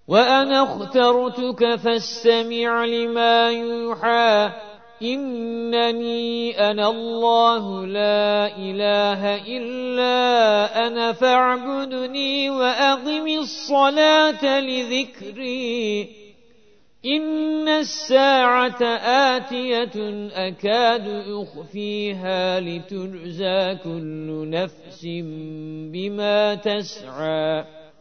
وأنا اخترتك فاستمع لما يوحى إنني أنا الله لا إله إلا أنا فاعبدني وأقم الصلاة لذكري إن الساعة آتية أكاد أخفيها لتجزى كل نفس بما تسعى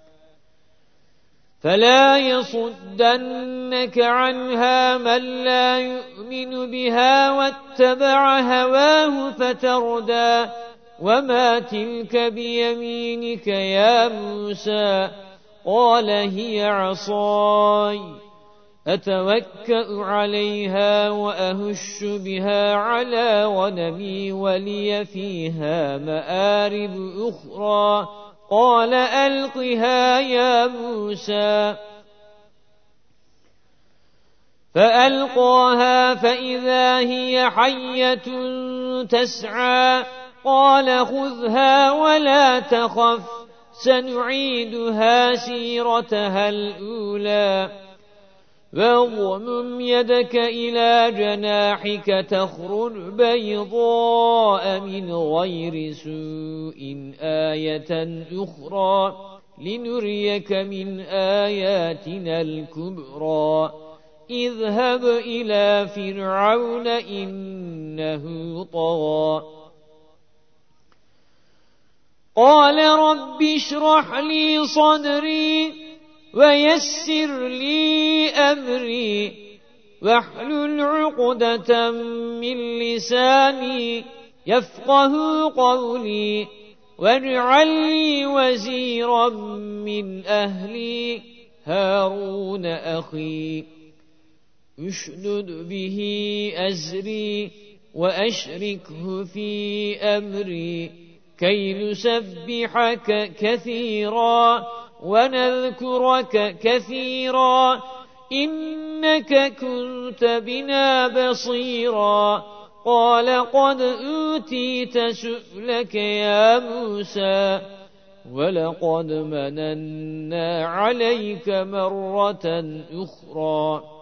فلا يصدنك عنها من لا يؤمن بها واتبع هواه فتردى وما تلك بيمينك يا موسى قال هي عصاي أتوكأ عليها وأهش بها على غنمي ولي فيها مآرب أخرى قال ألقها يا موسى فألقاها فإذا هي حية تسعى قال خذها ولا تخف سنعيدها سيرتها الأولى واضمم يدك إلى جناحك تخرج بيضاء من غير سوء آية أخرى لنريك من آياتنا الكبرى اذهب إلى فرعون إنه طغى قال رب اشرح لي صدري ويسر لي أمري واحلل عقدة من لساني يفقه قولي واجعل لي وزيرا من أهلي هارون أخي اشدد به أزري وأشركه في أمري كي نسبحك كثيرا ونذكرك كثيرا إنك كنت بنا بصيرا قال قد أوتيت سؤلك يا موسى ولقد مننا عليك مرة أخرى